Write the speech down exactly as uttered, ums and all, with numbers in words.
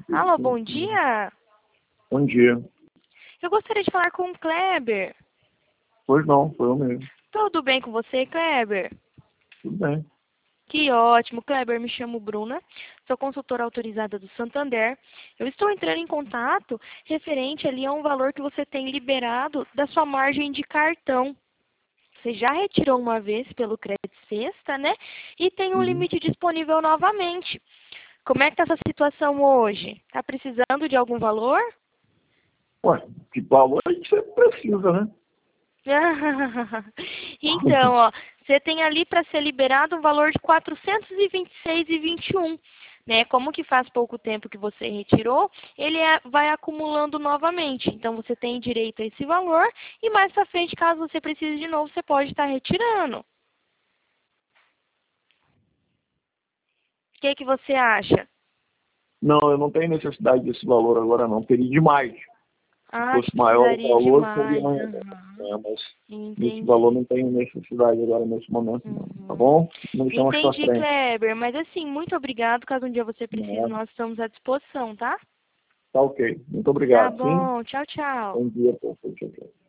Alô, bom dia. Bom dia. Eu gostaria de falar com o Kleber. Pois não, foi eu mesmo. Tudo bem com você, Kleber? Tudo bem. Que ótimo, Kleber. Me chamo Bruna, sou consultora autorizada do Santander. Eu estou entrando em contato referente ali a um valor que você tem liberado da sua margem de cartão. Você já retirou uma vez pelo Crédito Sexta, né? E tem um Uhum. limite disponível novamente. Como é que está essa situação hoje? Está precisando de algum valor? Ué, que valor a gente sempre precisa, né? Então, ó, você tem ali para ser liberado um valor de quatrocentos e vinte e seis reais e vinte e um centavos, né? Como que faz pouco tempo que você retirou, ele é, vai acumulando novamente. Então, você tem direito a esse valor e mais para frente, caso você precise de novo, você pode estar retirando. O que que você acha? Não, eu não tenho necessidade desse valor agora não. Teria demais. Se Ah, fosse que maior o precisaria de valor, seria mais. mais. Aham. É, mas nesse valor Entendi. não tenho necessidade agora nesse momento, não. Tá Uhum. bom? Não chama mais pra Entendi, frente. Kleber. Mas assim, muito obrigado. Caso um dia você precise, Nada. nós estamos à disposição, tá? Tá ok. Muito Tá obrigado, sim? bom. Tchau, tchau. Bom dia, pô. Tchau, tchau.